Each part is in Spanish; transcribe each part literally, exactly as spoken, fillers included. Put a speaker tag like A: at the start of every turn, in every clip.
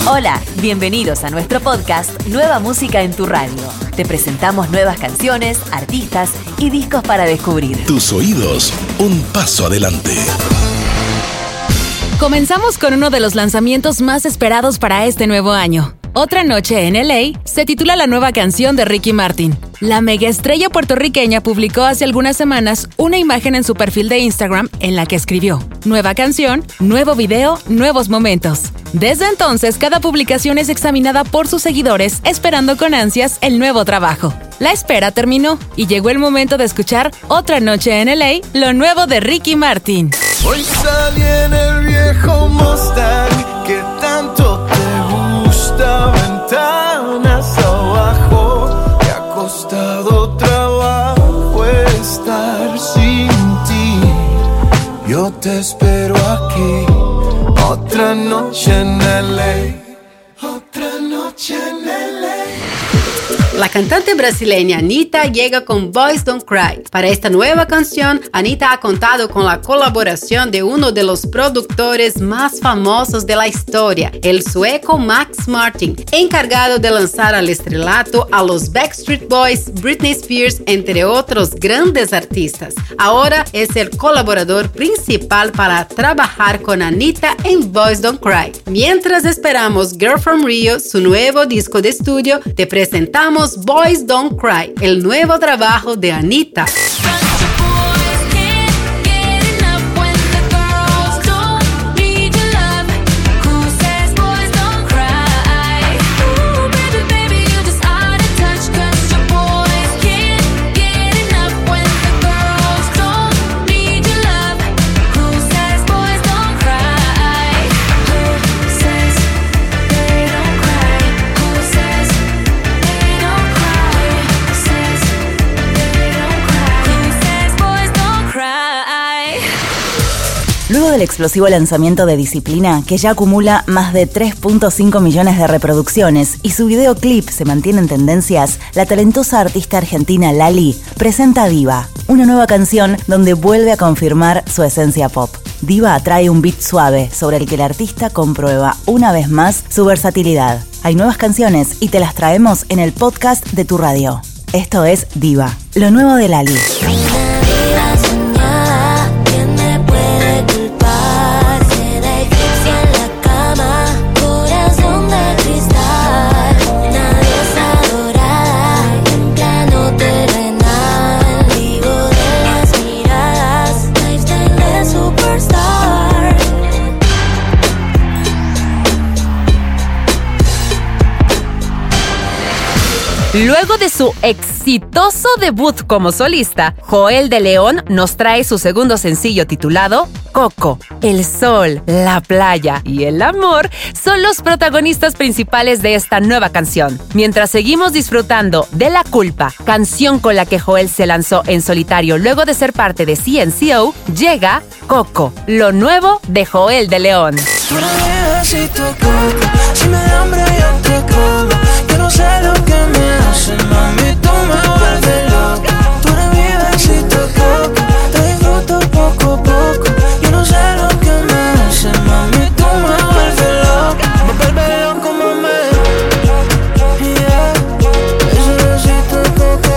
A: Hola, bienvenidos a nuestro podcast Nueva Música en tu Radio. Te presentamos nuevas canciones, artistas y discos para descubrir.
B: Tus oídos, un paso adelante.
C: Comenzamos con uno de los lanzamientos más esperados para este nuevo año. Otra noche en L A se titula la nueva canción de Ricky Martin. La megaestrella puertorriqueña publicó hace algunas semanas una imagen en su perfil de Instagram en la que escribió: nueva canción, nuevo video, nuevos momentos. Desde entonces, cada publicación es examinada por sus seguidores, esperando con ansias el nuevo trabajo. La espera terminó y llegó el momento de escuchar Otra noche en L A, lo nuevo de Ricky Martin.
D: Hoy salí en el viejo Mustang que tanto te gusta, ventanas abajo. Me ha costado trabajo estar sin ti. Yo te espero aquí. Otra noche en L A. Otra noche en L A.
E: La cantante brasileña Anitta llega con Boys Don't Cry. Para esta nueva canción, Anitta ha contado con la colaboración de uno de los productores más famosos de la historia, el sueco Max Martin, encargado de lanzar al estrelato a los Backstreet Boys, Britney Spears, entre otros grandes artistas. Ahora es el colaborador principal para trabajar con Anitta en Boys Don't Cry. Mientras esperamos Girl From Rio, su nuevo disco de estudio, te presentamos Boys Don't Cry, el nuevo trabajo de Anitta.
A: Luego del explosivo lanzamiento de Disciplina, que ya acumula más de tres punto cinco millones de reproducciones y su videoclip se mantiene en tendencias, la talentosa artista argentina Lali presenta Diva, una nueva canción donde vuelve a confirmar su esencia pop. Diva trae un beat suave sobre el que el artista comprueba una vez más su versatilidad. Hay nuevas canciones y te las traemos en el podcast de tu radio. Esto es Diva, lo nuevo de Lali.
C: Luego de su exitoso debut como solista, Joel de León nos trae su segundo sencillo titulado Coco. El sol, la playa y el amor son los protagonistas principales de esta nueva canción. Mientras seguimos disfrutando de La Culpa, canción con la que Joel se lanzó en solitario luego de ser parte de C N C O, llega Coco, lo nuevo de Joel de León.
D: Sé lo que me hace, mami, tú me vuelves loca. Tú eres mi besito coco, te disfruto poco a poco. Yo no sé lo que me hace, mami, tú me vuelves loca. Me vuelves loco, mami, yeah. Ese besito coco,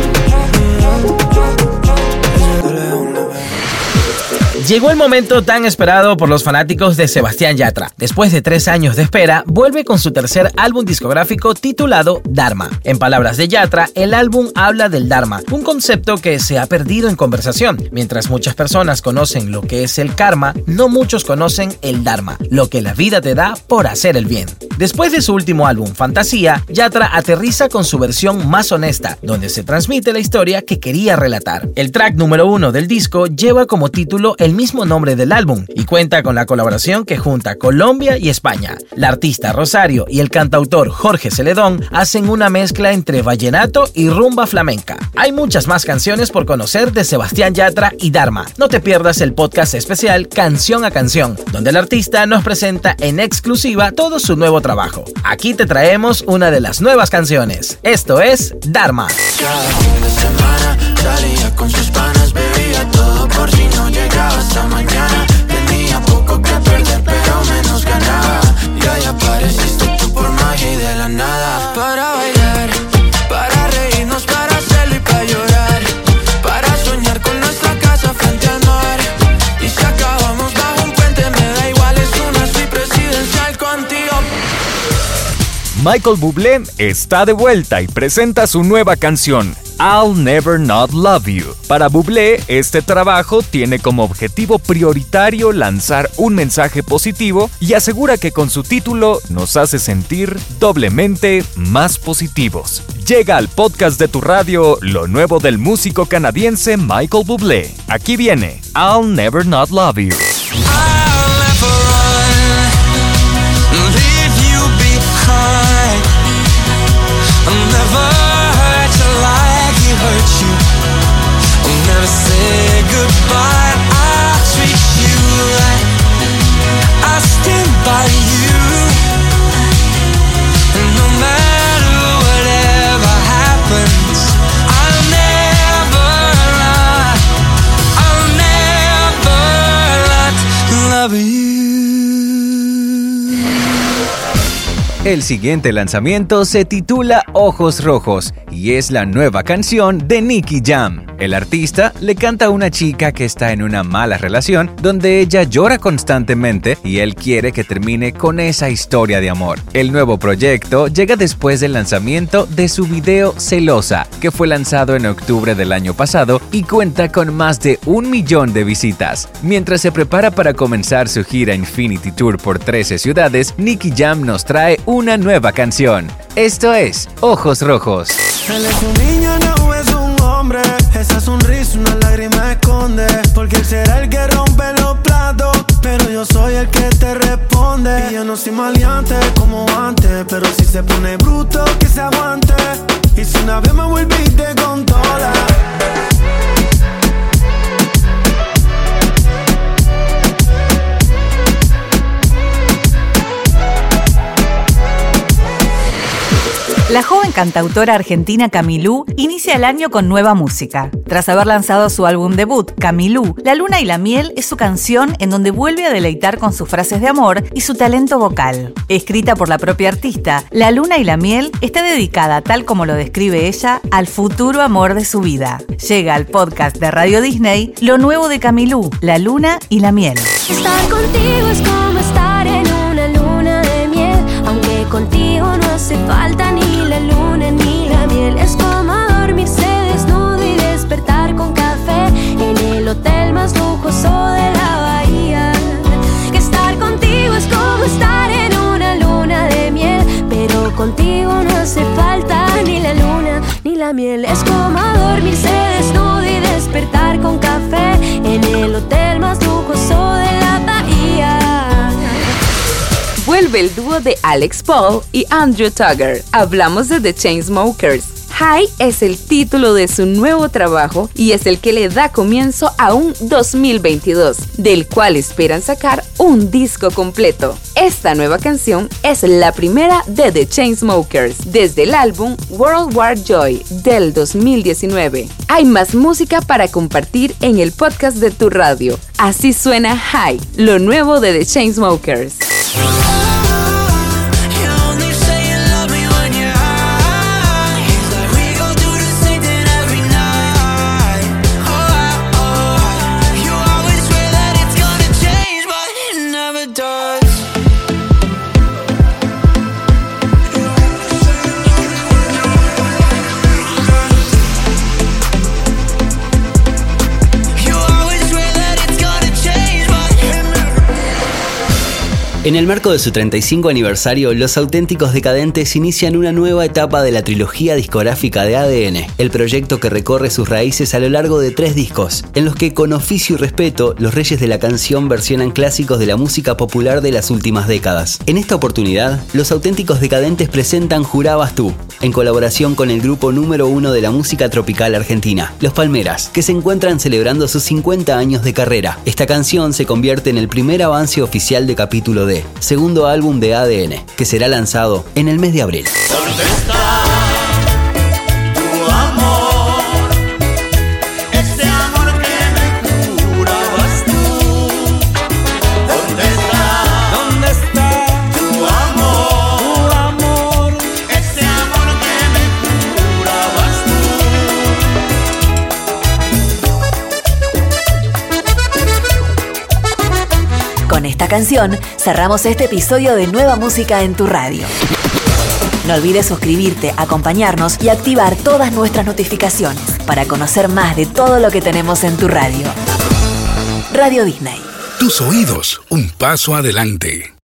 D: yeah.
F: Llegó el momento tan esperado por los fanáticos de Sebastián Yatra. Después de tres años de espera, vuelve con su tercer álbum discográfico titulado Dharma. En palabras de Yatra, el álbum habla del Dharma, un concepto que se ha perdido en conversación. Mientras muchas personas conocen lo que es el karma, no muchos conocen el Dharma, lo que la vida te da por hacer el bien. Después de su último álbum, Fantasía, Yatra aterriza con su versión más honesta, donde se transmite la historia que quería relatar. El track número uno del disco lleva como título el mismo nombre del álbum y cuenta con la colaboración que junta Colombia y España. La artista Rosario y el cantautor Jorge Celedón hacen una mezcla entre vallenato y rumba flamenca. Hay muchas más canciones por conocer de Sebastián Yatra y Dharma. No te pierdas el podcast especial Canción a Canción, donde el artista nos presenta en exclusiva todo su nuevo trabajo. Aquí te traemos una de las nuevas canciones. Esto es Dharma.
D: Cada fin de semana salía con sus panas, bebía todo por si no llegaba hasta mañana. Tenía poco que perder, pero menos ganaba. Y ahí apareciste
G: Michael Bublé está de vuelta y presenta su nueva canción, I'll Never Not Love You. Para Bublé, este trabajo tiene como objetivo prioritario lanzar un mensaje positivo y asegura que con su título nos hace sentir doblemente más positivos. Llega al podcast de tu radio lo nuevo del músico canadiense Michael Bublé. Aquí viene I'll Never Not Love You.
D: I'll never run, leave you behind. I'll never hurt you like he hurt you. I'll never say goodbye. I'll treat you right. I'll stand by you. And no matter whatever happens, I'll never lie. I'll never not love you.
G: El siguiente lanzamiento se titula Ojos Rojos y es la nueva canción de Nicky Jam. El artista le canta a una chica que está en una mala relación donde ella llora constantemente y él quiere que termine con esa historia de amor. El nuevo proyecto llega después del lanzamiento de su video Celosa, que fue lanzado en octubre del año pasado y cuenta con más de un millón de visitas. Mientras se prepara para comenzar su gira Infinity Tour por trece ciudades, Nicky Jam nos trae una nueva canción. Esto es Ojos Rojos.
H: Él es un niño, no es un hombre. Esa sonrisa una lágrima esconde. Porque él será el que rompe los platos, pero yo soy el que te responde. Y yo no soy maleante como antes, pero si se pone bruto que se aguante. Y si una vez me volviste con toda.
A: La joven cantautora argentina Camilú inicia el año con nueva música. Tras haber lanzado su álbum debut, Camilú, La Luna y la Miel es su canción en donde vuelve a deleitar con sus frases de amor y su talento vocal. Escrita por la propia artista, La Luna y la Miel está dedicada, tal como lo describe ella, al futuro amor de su vida. Llega al podcast de Radio Disney lo nuevo de Camilú, La Luna y la Miel.
I: Estar contigo es como estar en una luna de miel, aunque contigo no hace falta ni la luna ni la miel. Es como dormirse desnudo y despertar con café en el hotel más lujoso de la bahía. Que estar contigo es como estar en una luna de miel, pero contigo no hace falta ni la luna ni la miel. Es como dormirse desnudo y despertar con café en el hotel más lujoso de la bahía.
J: Vuelve el dúo de Alex Paul y Andrew Tugger. Hablamos de The Chainsmokers. High es el título de su nuevo trabajo y es el que le da comienzo a un dos mil veintidós, del cual esperan sacar un disco completo. Esta nueva canción es la primera de The Chainsmokers, desde el álbum World War Joy del dos mil diecinueve. Hay más música para compartir en el podcast de tu radio. Así suena High, lo nuevo de The Chainsmokers.
K: En el marco de su treinta y cinco aniversario, Los Auténticos Decadentes inician una nueva etapa de la trilogía discográfica de A D N, el proyecto que recorre sus raíces a lo largo de tres discos, en los que con oficio y respeto, los reyes de la canción versionan clásicos de la música popular de las últimas décadas. En esta oportunidad, Los Auténticos Decadentes presentan Jurabas Tú, en colaboración con el grupo número uno de la música tropical argentina, Los Palmeras, que se encuentran celebrando sus cincuenta años de carrera. Esta canción se convierte en el primer avance oficial de Capítulo D, segundo álbum de A D N, que será lanzado en el mes de abril.
D: ¿Dónde está tu amor? Ese amor que me jurabas tú. ¿Dónde está? ¿Dónde está tu amor? Tu amor. Ese amor que me jurabas
A: Con esta canción cerramos este episodio de Nueva Música en tu Radio.
L: No olvides suscribirte, acompañarnos y activar todas nuestras notificaciones para conocer más de todo lo que tenemos en tu radio. Radio Disney.
B: Tus oídos, un paso adelante.